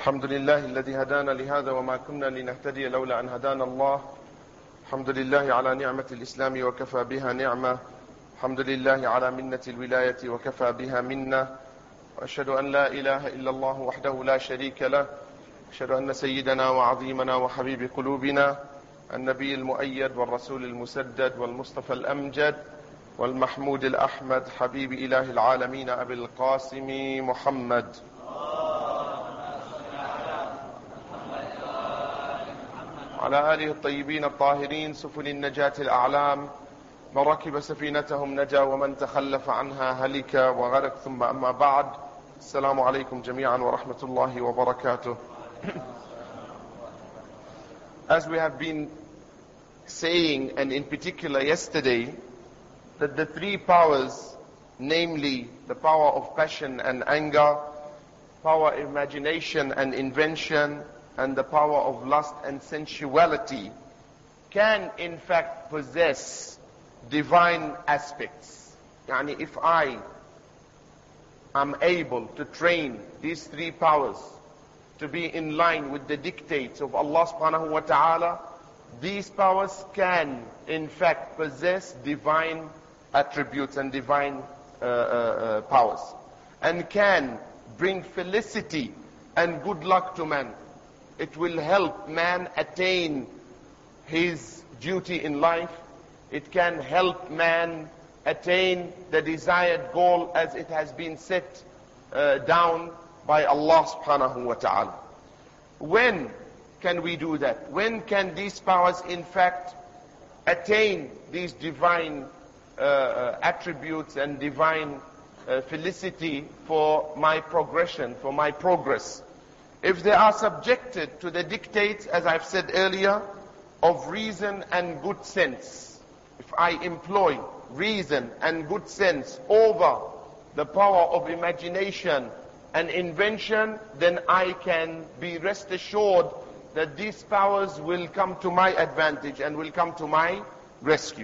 الحمد لله الذي هدانا لهذا وما كنا لنهتدي لولا أن هدانا الله. الحمد لله على نعمة الإسلام وكفى بها نعمة. الحمد لله على منة الولاية وكفى بها منة. وأشهد أن لا إله إلا الله وحده لا شريك له. أشهد أن سيدنا وعظيمنا وحبيب قلوبنا النبي المؤيد والرسول المسدد والمصطفى الأمجد والمحمود الأحمد حبيب إله العالمين أبي القاسم محمد على آله الطيبين الطاهرين سفن النجاة الأعلام. من ركب سفينتهم نجا ومن تخلف عنها هلك وغرق. ثم أما بعد، السلام عليكم جميعا ورحمة الله وبركاته. As we have been saying, and in particular yesterday, that the three powers, namely the power of passion and anger, power of imagination and invention, and the power of lust and sensuality, can in fact possess divine aspects. Yani if I am able to train these three powers to be in line with the dictates of Allah subhanahu wa ta'ala, these powers can in fact possess divine attributes and divine powers, and can bring felicity and good luck to man. It will help man attain his duty in life. It can help man attain the desired goal as it has been set down by Allah subhanahu wa ta'ala. When can we do that? When can these powers in fact attain these divine attributes and divine felicity for my progression, for my progress? If they are subjected to the dictates, as I've said earlier, of reason and good sense. If I employ reason and good sense over the power of imagination and invention, then I can be rest assured that these powers will come to my advantage and will come to my rescue.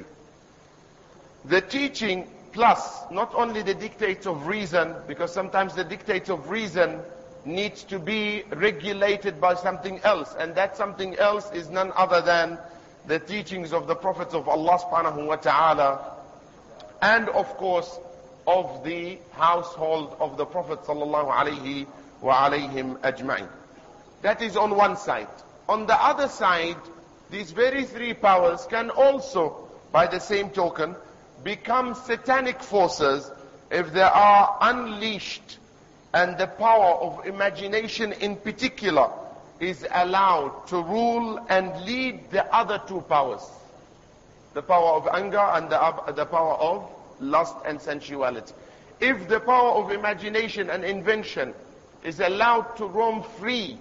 The teaching plus not only the dictates of reason, because sometimes the dictates of reason needs to be regulated by something else, and that something else is none other than the teachings of the prophets of Allah subhanahu wa ta'ala, and of course of the household of the Prophet sallallahu alayhi wa alayhim ajma'in. That is on one side. On the other side, these very three powers can also, by the same token, become satanic forces if they are unleashed, and the power of imagination in particular is allowed to rule and lead the other two powers. The power of anger and the power of lust and sensuality. If the power of imagination and invention is allowed to roam free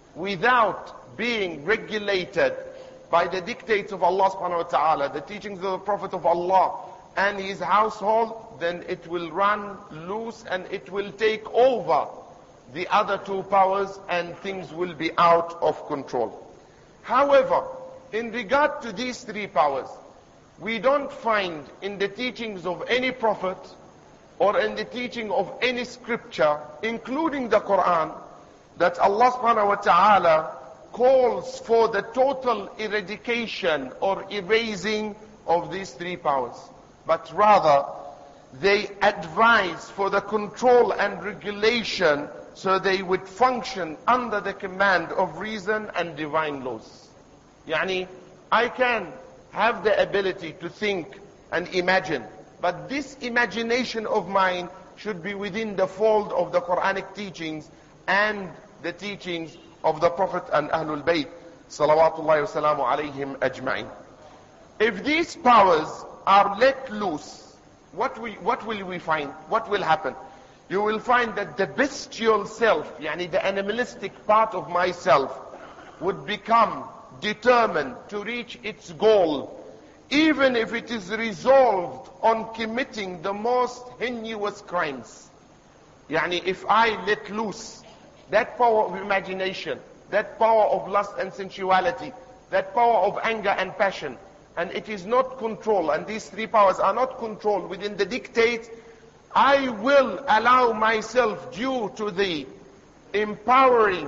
without being regulated by the dictates of Allah subhanahu wa ta'ala, the teachings of the Prophet of Allah and his household, then it will run loose and it will take over the other two powers and things will be out of control. However, in regard to these three powers, we don't find in the teachings of any prophet or in the teaching of any scripture, including the Quran, that Allah subhanahu wa ta'ala calls for the total eradication or erasing of these three powers. But rather, they advise for the control and regulation so they would function under the command of reason and divine laws. Yani, I can have the ability to think and imagine, but this imagination of mine should be within the fold of the Quranic teachings and the teachings of the Prophet and Ahlul Bayt, salawatullahi wa salamu alayhim ajma'in. If these powers are let loose, what will we find? What will happen? You will find that the bestial self, yani the animalistic part of myself, would become determined to reach its goal, even if it is resolved on committing the most heinous crimes. Yani if I let loose that power of imagination, that power of lust and sensuality, that power of anger and passion, and it is not controlled, and these three powers are not controlled within the dictates, I will allow myself, due to the empowering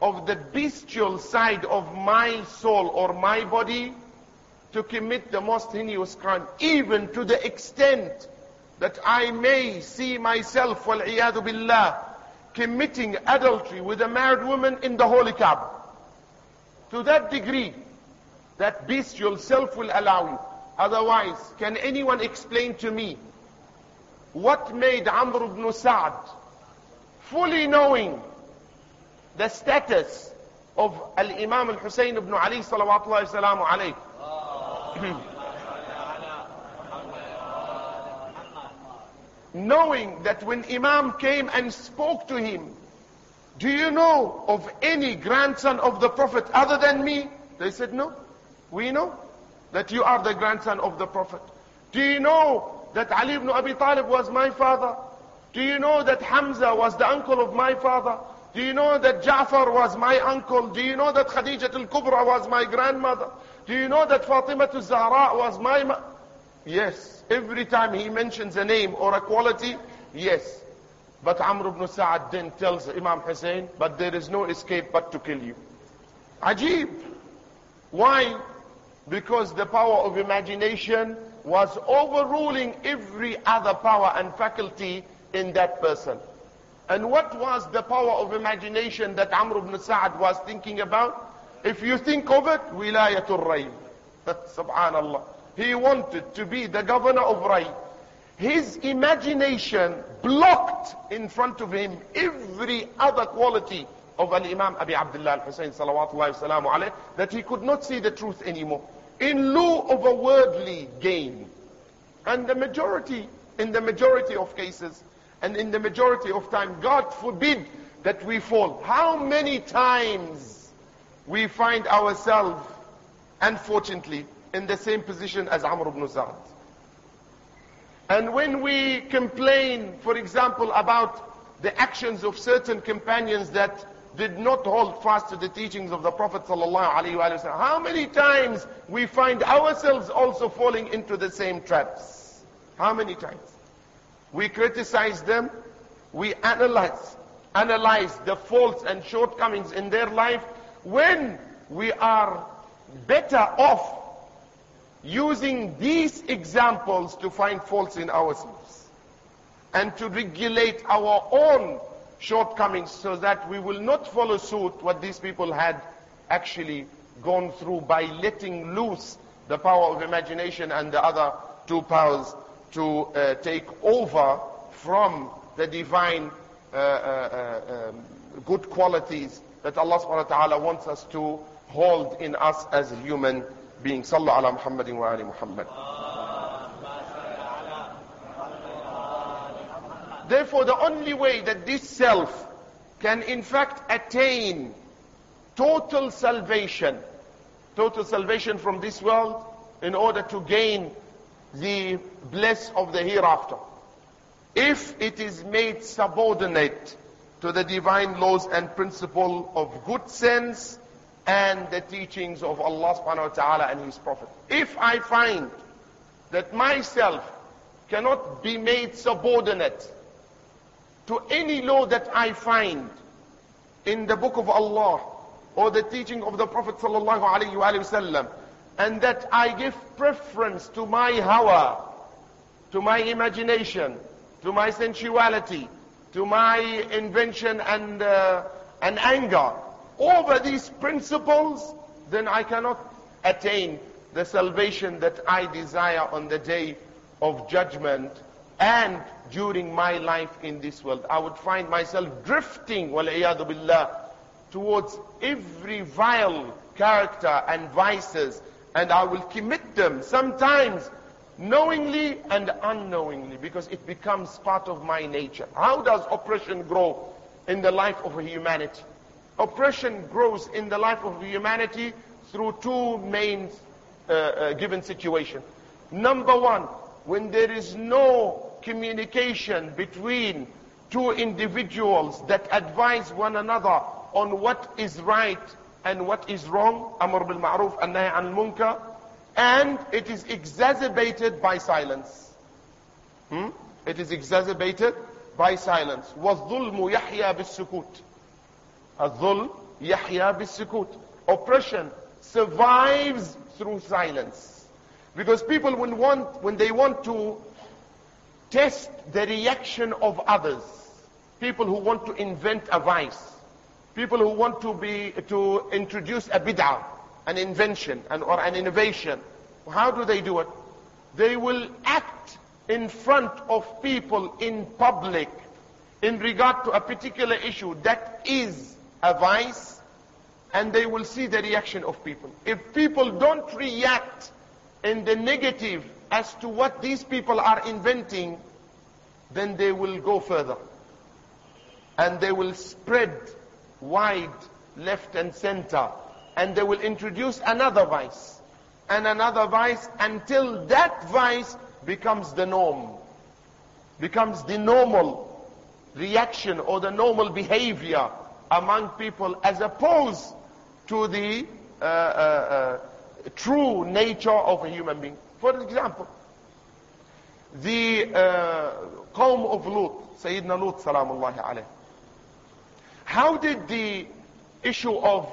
of the bestial side of my soul or my body to commit the most heinous crime, even to the extent that I may see myself, wal-iyadu billah, committing adultery with a married woman in the Holy Kaaba. To that degree, that bestial self will allow you. Otherwise, can anyone explain to me what made Amr ibn Sa'd, fully knowing the status of Al-Imam Al-Husayn ibn Ali salawatullahi salamu alayhi, knowing that when Imam came and spoke to him, do you know of any grandson of the Prophet other than me? They said, no, we know that you are the grandson of the Prophet. Do you know that Ali ibn Abi Talib was my father? Do you know that Hamza was the uncle of my father? Do you know that Ja'far was my uncle? Do you know that Khadijat al-Kubra was my grandmother? Do you know that Fatima al-Zahra was my Yes, every time he mentions a name or a quality, yes. But Amr ibn Sa'd then tells Imam Hussein, but there is no escape but to kill you. Ajib. Why? Because the power of imagination was overruling every other power and faculty in that person. And what was the power of imagination that Amr ibn Sa'd was thinking about? If you think of it, wilayatul Ray. Subhanallah. He wanted to be the governor of Ray. His imagination blocked in front of him every other quality of Al-Imam Abi Abdullah Al-Husayn salawatullahi wasalamu alayhi, that he could not see the truth anymore, in lieu of a worldly gain. And in the majority of cases, and in the majority of time, God forbid that we fall. How many times we find ourselves, unfortunately, in the same position as Amr ibn Sa'd. And when we complain, for example, about the actions of certain companions that did not hold fast to the teachings of the Prophet ﷺ, how many times we find ourselves also falling into the same traps? How many times? We criticize them, we analyze the faults and shortcomings in their life, when we are better off using these examples to find faults in ourselves and to regulate our own shortcomings, so that we will not follow suit what these people had actually gone through by letting loose the power of imagination and the other two powers to take over from the divine good qualities that Allah subhanahu wa ta'ala wants us to hold in us as human beings. Sallu ala Muhammadin wa ali Muhammad. Therefore, the only way that this self can in fact attain total salvation from this world, in order to gain the bliss of the hereafter, if it is made subordinate to the divine laws and principle of good sense and the teachings of Allah subhanahu wa ta'ala and His Prophet. If I find that myself cannot be made subordinate to any law that I find in the book of Allah or the teaching of the Prophet sallallahu alaihi wasallam, and that I give preference to my hawa, to my imagination, to my sensuality, to my invention and anger, over these principles, then I cannot attain the salvation that I desire on the day of judgment and during my life in this world. I would find myself drifting, wal-iyadu billah, towards every vile character and vices, and I will commit them, sometimes knowingly and unknowingly, because it becomes part of my nature. How does oppression grow in the life of humanity? Oppression grows in the life of humanity through two main given situations. Number one, when there is no communication between two individuals that advise one another on what is right and what is wrong, Amr bil Ma'ruf and Nahy anil Munkar, and it is exacerbated by silence. It is exacerbated by silence. وَالظُّلْمُ يَحْيَى بِالسُّكُوتِ. الظُّلْم يحيا بالسكوت. Oppression survives through silence. Because people will want, when they want to test the reaction of others, people who want to invent a vice, people who want to introduce a bid'ah, an invention, or an innovation, how do they do it? They will act in front of people in public in regard to a particular issue that is a vice, and they will see the reaction of people. If people don't react in the negative as to what these people are inventing, then they will go further. And they will spread wide, left and center. And they will introduce another vice and another vice until that vice becomes the norm, becomes the normal reaction or the normal behavior among people, as opposed to the true nature of a human being. For example, the Qawm of Lut, Sayyidina Lut salamullahi alayhi. How did the issue of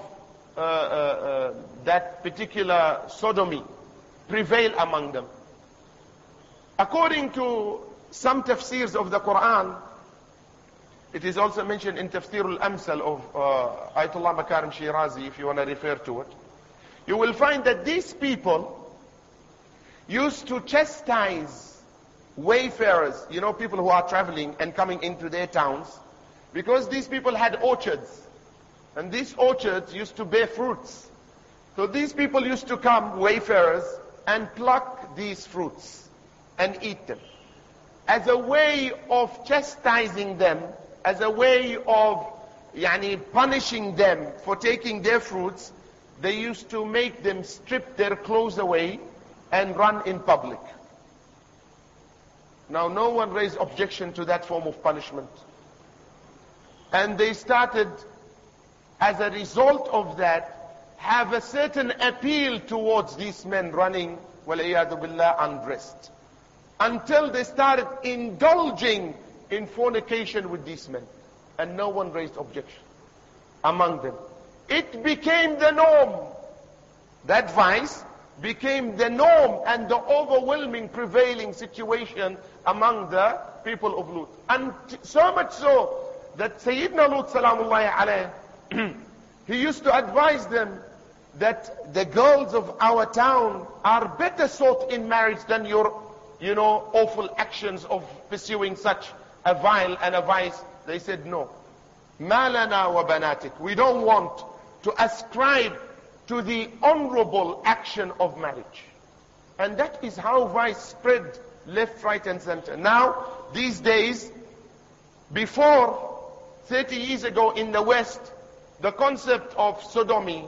that particular sodomy prevail among them? According to some tafsirs of the Quran, it is also mentioned in Tafsir al-Amsal of Ayatollah Makarim Shirazi, if you want to refer to it. You will find that these people used to chastise wayfarers, you know, people who are traveling and coming into their towns, because these people had orchards. And these orchards used to bear fruits. So these people used to come, wayfarers, and pluck these fruits and eat them. As a way of chastising them, as a way of punishing them for taking their fruits, they used to make them strip their clothes away and run in public. Now, no one raised objection to that form of punishment. And they started, as a result of that, have a certain appeal towards these men running, وَالْعِيَاذُ بِاللَّهِ, undressed. Until they started indulging in fornication with these men. And no one raised objection among them. It became the norm. That vice became the norm and the overwhelming prevailing situation among the people of Lut. And so much so that Sayyidina Lut salamullahi alayhi, he used to advise them that the girls of our town are better sought in marriage than your, awful actions of pursuing such a vile and a vice. They said, no. Ma lana wa banatik. We don't want to ascribe to the honorable action of marriage. And that is how vice spread left, right and center. Now, these days, before 30 years ago in the West, the concept of sodomy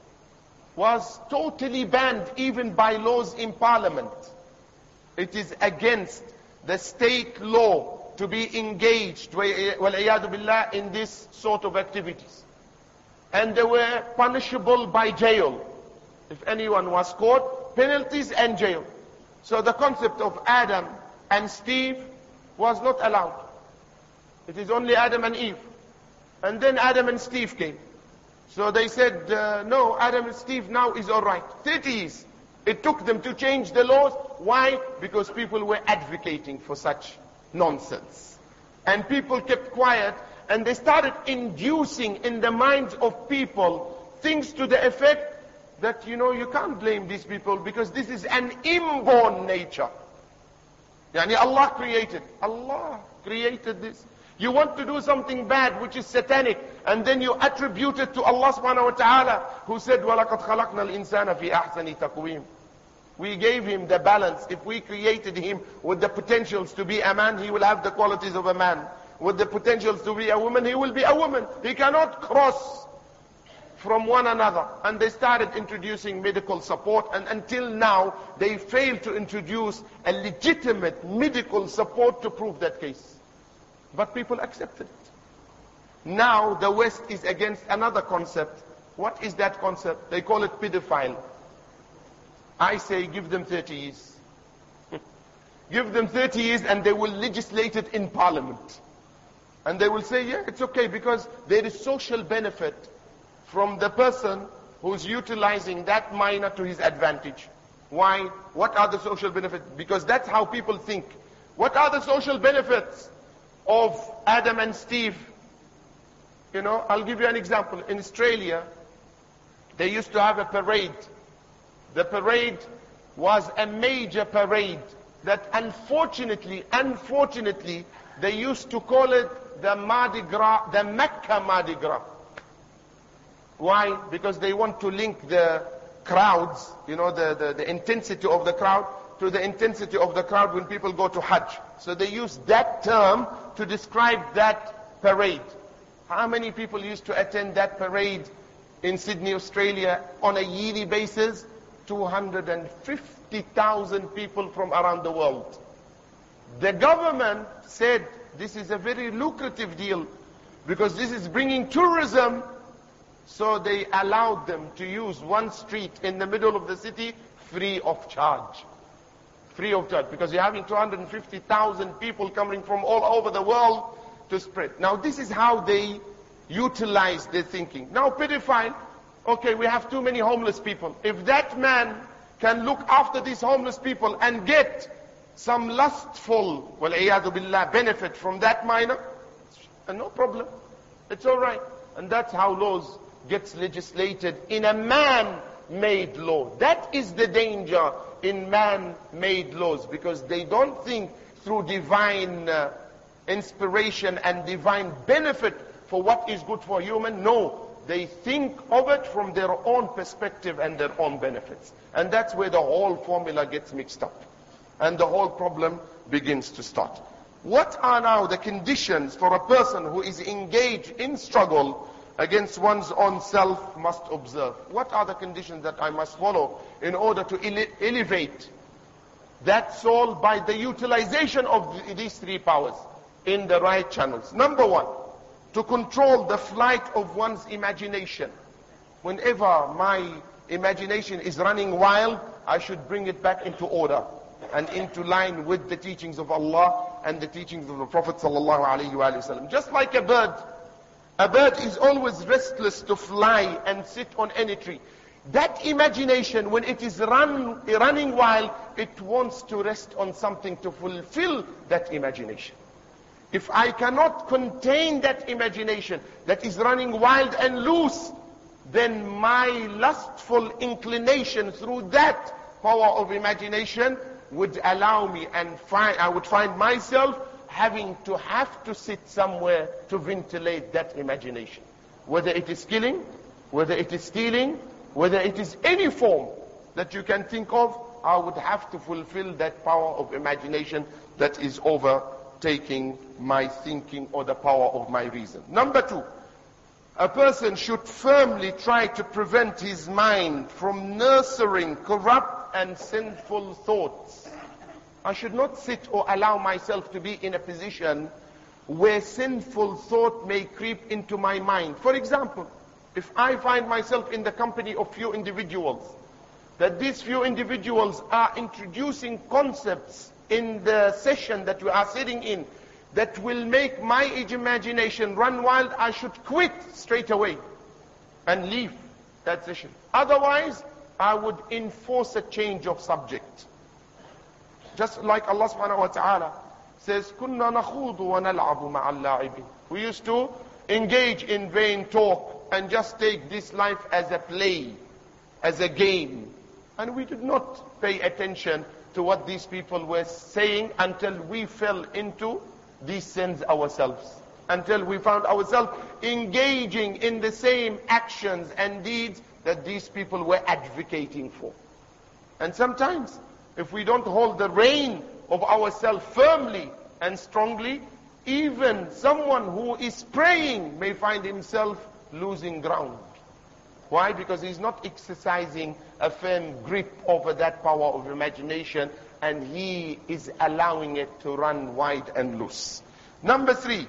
was totally banned even by laws in parliament. It is against the state law to be engaged وَالْعِيَاذُ بِاللَّهِ in this sort of activities. And they were punishable by jail. If anyone was caught, penalties and jail. So the concept of Adam and Steve was not allowed. It is only Adam and Eve. And then Adam and Steve came. So they said, no, Adam and Steve now is alright. 30 years. It took them to change the laws. Why? Because people were advocating for such nonsense. And people kept quiet, and they started inducing in the minds of people things to the effect that, you can't blame these people because this is an inborn nature. Allah created this. You want to do something bad which is satanic, and then you attribute it to Allah subhanahu wa ta'ala, who said, وَلَقَدْ خَلَقْنَا الْإِنسَانَ فِي أَحْسَنِ تَقْوِيمٍ. We gave him the balance. If we created him with the potentials to be a man, he will have the qualities of a man. With the potentials to be a woman, he will be a woman. He cannot cross from one another. And they started introducing medical support, and until now, they failed to introduce a legitimate medical support to prove that case. But people accepted it. Now, the West is against another concept. What is that concept? They call it pedophile. I say give them 30 years. Give them 30 years and they will legislate it in parliament. And they will say, yeah, it's okay because there is social benefit from the person who's utilizing that minor to his advantage. Why? What are the social benefits? Because that's how people think. What are the social benefits of Adam and Steve? I'll give you an example. In Australia, they used to have a parade. The parade was a major parade that unfortunately, they used to call it the Mardi Gras, the Mecca Mardi Gras. Why? Because they want to link the crowds, the intensity of the crowd, to the intensity of the crowd when people go to Hajj. So they use that term to describe that parade. How many people used to attend that parade in Sydney, Australia on a yearly basis? 250,000 people from around the world. The government said this is a very lucrative deal because this is bringing tourism. So they allowed them to use one street in the middle of the city free of charge. Free of charge, because you're having 250,000 people coming from all over the world to spread. Now this is how they utilize their thinking. Now pedophile, okay, we have too many homeless people. If that man can look after these homeless people and get some lustful, wal-iyadu billah, benefit from that minor, no problem. It's all right. And that's how laws gets legislated in a man-made law. That is the danger in man-made laws, because they don't think through divine inspiration and divine benefit for what is good for human. No, they think of it from their own perspective and their own benefits. And that's where the whole formula gets mixed up. And the whole problem begins to start. What are now the conditions for a person who is engaged in struggle against one's own self must observe? What are the conditions that I must follow in order to elevate that soul by the utilization of these three powers in the right channels? Number one, to control the flight of one's imagination. Whenever my imagination is running wild, I should bring it back into order and into line with the teachings of Allah and the teachings of the Prophet sallallahu alaihi wasallam. Just like a bird is always restless to fly and sit on any tree. That imagination, when it is running wild, it wants to rest on something to fulfill that imagination. If I cannot contain that imagination that is running wild and loose, then my lustful inclination through that power of imagination would allow me, and I would find myself having to sit somewhere to ventilate that imagination. Whether it is killing, whether it is stealing, whether it is any form that you can think of, I would have to fulfill that power of imagination that is overtaking my thinking or the power of my reason. Number two, a person should firmly try to prevent his mind from nurturing corrupt and sinful thoughts. I should not sit or allow myself to be in a position where sinful thought may creep into my mind. For example, if I find myself in the company of few individuals, that these few individuals are introducing concepts in the session that we are sitting in that will make my imagination run wild, I should quit straight away and leave that session. Otherwise, I would enforce a change of subject. Just like Allah subhanahu wa ta'ala says, كُنَّا نَخُوضُ وَنَلْعَبُ مَعَ اللاعبين. We used to engage in vain talk and just take this life as a play, as a game. And we did not pay attention to what these people were saying until we fell into these sins ourselves. Until we found ourselves engaging in the same actions and deeds that these people were advocating for. And sometimes, if we don't hold the rein of ourselves firmly and strongly, even someone who is praying may find himself losing ground. Why? Because he's not exercising a firm grip over that power of imagination, and he is allowing it to run wide and loose. Number three,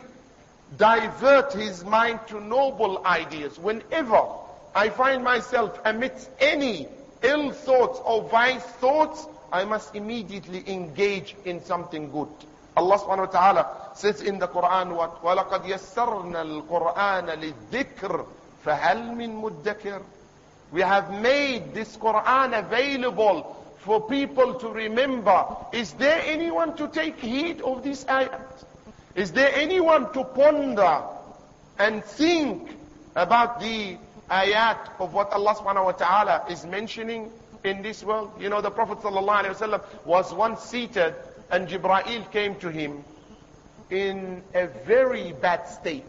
divert his mind to noble ideas. Whenever I find myself amidst any ill thoughts or vice thoughts, I must immediately engage in something good. Allah subhanahu wa ta'ala says in the Quran, وَلَقَدْ يَسَّرْنَا الْقُرْآنَ لِلذِّكْرِ فَهَلْ مِن مُدَّكِرٍ. We have made this Quran available for people to remember. Is there anyone to take heed of this ayat? Is there anyone to ponder and think about the ayat of what Allah subhanahu wa ta'ala is mentioning in this world? You know, the Prophet sallallahu alaihi wasallam was once seated and Jibreel came to him in a very bad state.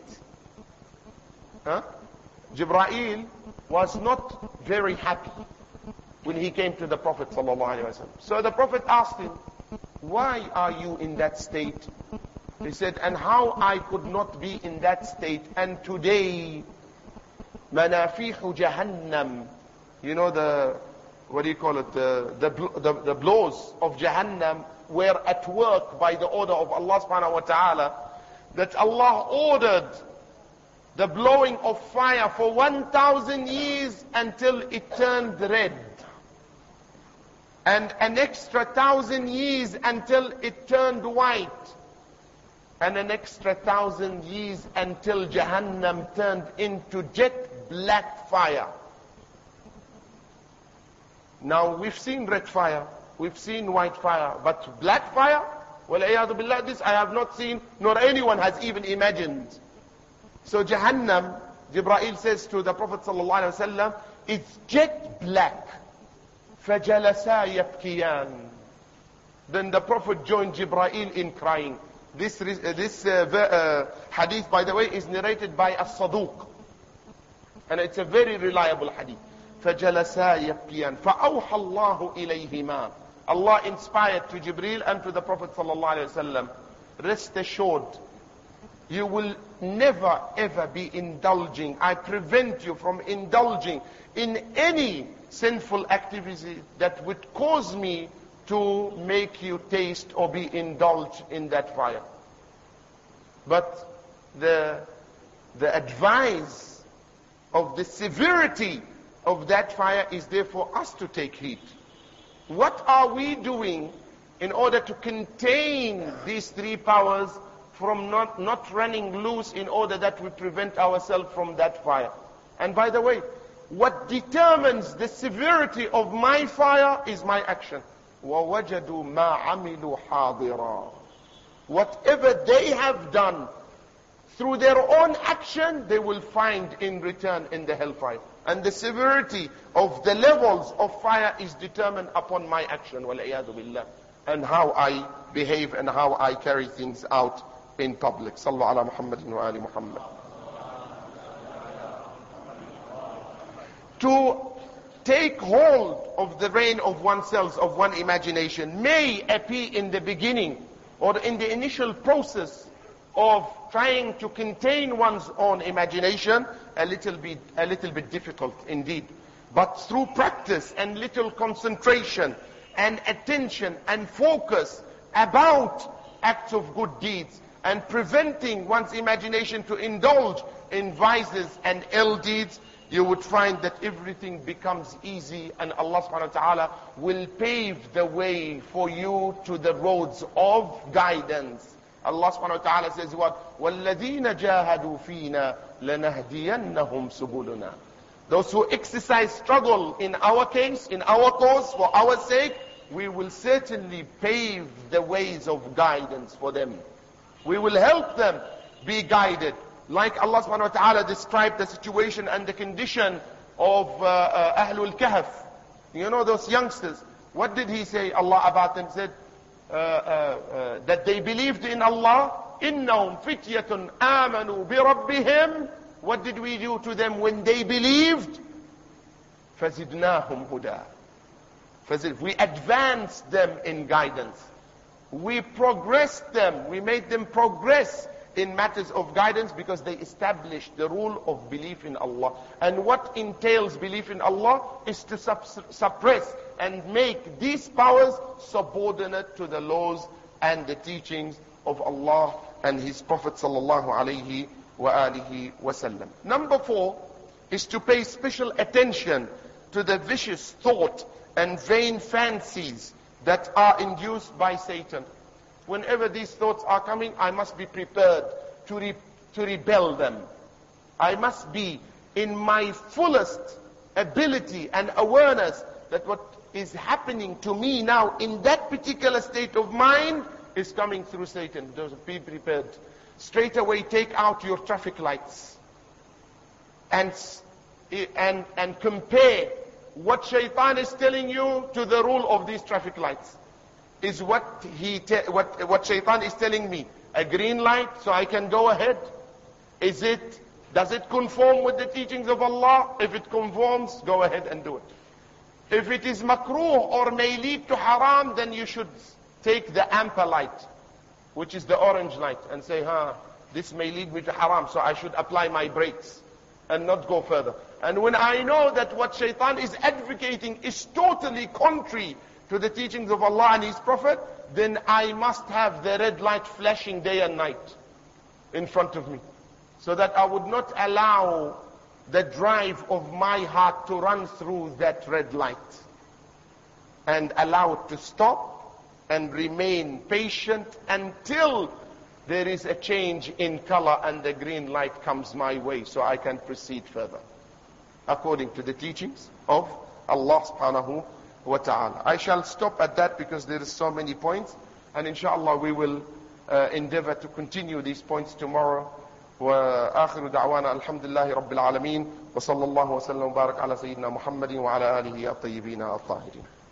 Jibreel was not very happy when he came to the Prophet ﷺ. So the Prophet asked him, why are you in that state? He said, and how I could not be in that state. And today, manafihu jahannam, you know the, what do you call it, the blows of Jahannam were at work by the order of Allah subhanahu wa ta'ala, that Allah ordered the blowing of fire for 1,000 years until it turned red. And an extra 1,000 years until it turned white. And an extra 1,000 years until Jahannam turned into jet black fire. Now we've seen red fire, we've seen white fire, but black fire, wal-iyadu billah, this I have not seen, nor anyone has even imagined. So Jahannam, Jibreel says to the Prophet ﷺ, it's jet black. فَجَلَسَا يَبْكِيَانِ. Then the Prophet joined Jibreel in crying. This hadith, by the way, is narrated by As-Saduq. And it's a very reliable hadith. فَجَلَسَا يَبْكِيَانِ فَأَوْحَى اللَّهُ إِلَيْهِمَا. Allah inspired to Jibreel and to the Prophet ﷺ, rest assured, you will never ever be indulging. I prevent you from indulging in any sinful activity that would cause me to make you taste or be indulged in that fire. But the advice of the severity of that fire is there for us to take heed. What are we doing in order to contain these three powers from not running loose, in order that we prevent ourselves from that fire? And by the way, what determines the severity of my fire is my action. وَوَجَدُوا مَا عَمِلُوا حَاضِرًا. Whatever they have done through their own action, they will find in return in the hellfire. And the severity of the levels of fire is determined upon my action, وَالْعِيَاذُ بِاللَّهِ, and how I behave and how I carry things out in public. Sallu ala Muhammadin wa ali Muhammad. To take hold of the reign of oneself, of one imagination, may appear in the beginning or in the initial process of trying to contain one's own imagination a little bit difficult indeed. But through practice and little concentration and attention and focus about acts of good deeds, and preventing one's imagination to indulge in vices and ill deeds, you would find that everything becomes easy, and Allah subhanahu wa ta'ala will pave the way for you to the roads of guidance. Allah subhanahu wa ta'ala says what? وَالَّذِينَ جَاهَدُوا فِينَا لَنَهْدِيَنَّهُمْ سُبُلُنَا. Those who exercise struggle in our case, in our cause, for our sake, we will certainly pave the ways of guidance for them. We will help them be guided. Like Allah subhanahu wa ta'ala described the situation and the condition of Ahlul Kahf. You know those youngsters. What did he say, Allah, about them? Said that they believed in Allah. إِنَّهُمْ فِتْيَةٌ آمَنُوا بِرَبِّهِمْ. What did we do to them when they believed? فَزِدْنَاهُمْ هُدًى. We advanced them in guidance. We progressed them. We made them progress in matters of guidance because they established the rule of belief in Allah. And what entails belief in Allah is to suppress and make these powers subordinate to the laws and the teachings of Allah and His Prophet sallallahu alaihi wa alihi wasallam. Number 4 is to pay special attention to the vicious thought and vain fancies that are induced by Satan. Whenever these thoughts are coming, I must be prepared to repel them. I must be in my fullest ability and awareness that what is happening to me now in that particular state of mind is coming through Satan. Be prepared. Straight away take out your traffic lights and compare what shaitan is telling you to the rule of these traffic lights. Is what shaitan is telling me a green light so I can go ahead? Does it conform with the teachings of Allah? If it conforms, go ahead and do it. If it is makruh or may lead to haram, then you should take the amper light, which is the orange light, and say, this may lead me to haram, so I should apply my brakes and not go further. And when I know that what shaitan is advocating is totally contrary to the teachings of Allah and His Prophet, then I must have the red light flashing day and night in front of me, so that I would not allow the drive of my heart to run through that red light, and allow it to stop and remain patient until there is a change in color and the green light comes my way, so I can proceed further according to the teachings of Allah subhanahu wa ta'ala. I shall stop at that because there is so many points, and inshallah we will endeavor to continue these points tomorrow. وآخر دعوانا الحمد لله رب العالمين وصلى الله وسلم وبارك على سيدنا محمد وعلى آله الطيبين الطاهرين.